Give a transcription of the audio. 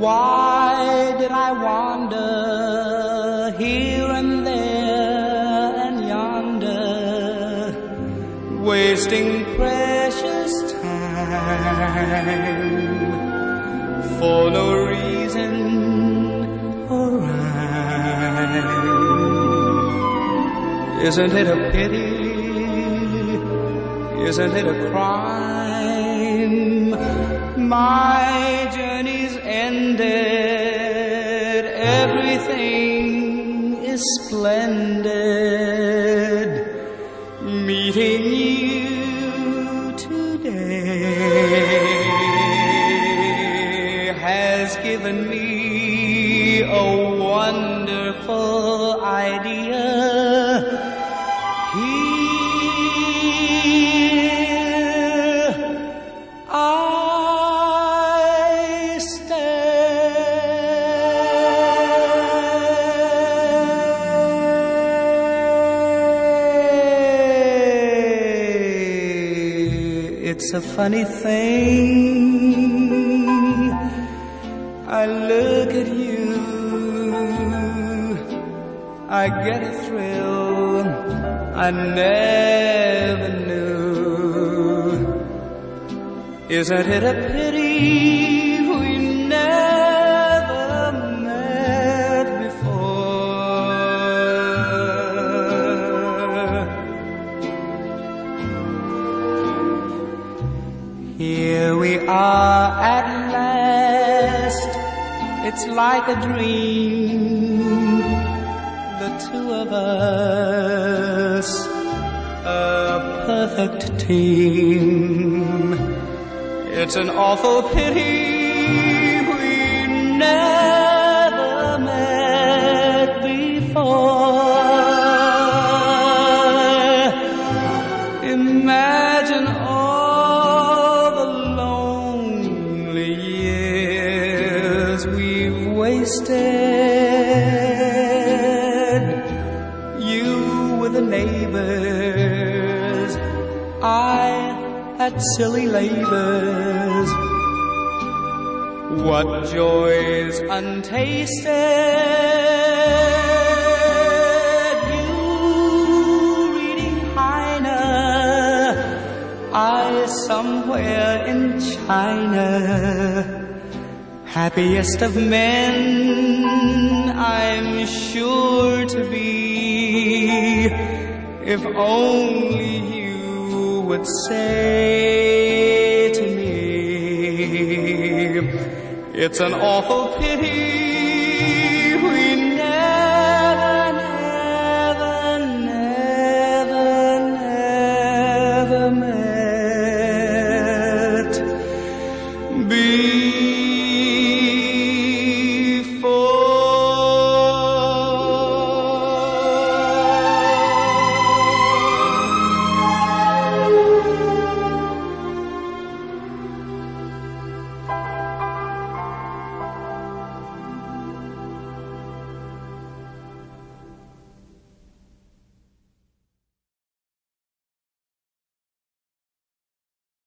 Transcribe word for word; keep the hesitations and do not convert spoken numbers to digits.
Why did I wander here and there and yonder, wasting precious time for no reason or rhyme? Isn't it a pity? Isn't it a crime? My journey's ended, everything is splendid. Meeting you today has given me a wonderful idea. It's a funny thing, I look at you, I get a thrill I never knew. Isn't it a pity we never met before? Here we are at last, it's like a dream, the two of us, a perfect team. It's an awful pity we never met before. Imagine all the lonely years we've wasted. You with the neighbors, I at silly labors. What joys untasted. You reading Heine, I somewhere in China. Happiest of men, I'm sure to be, if only you would say to me, it's an awful pity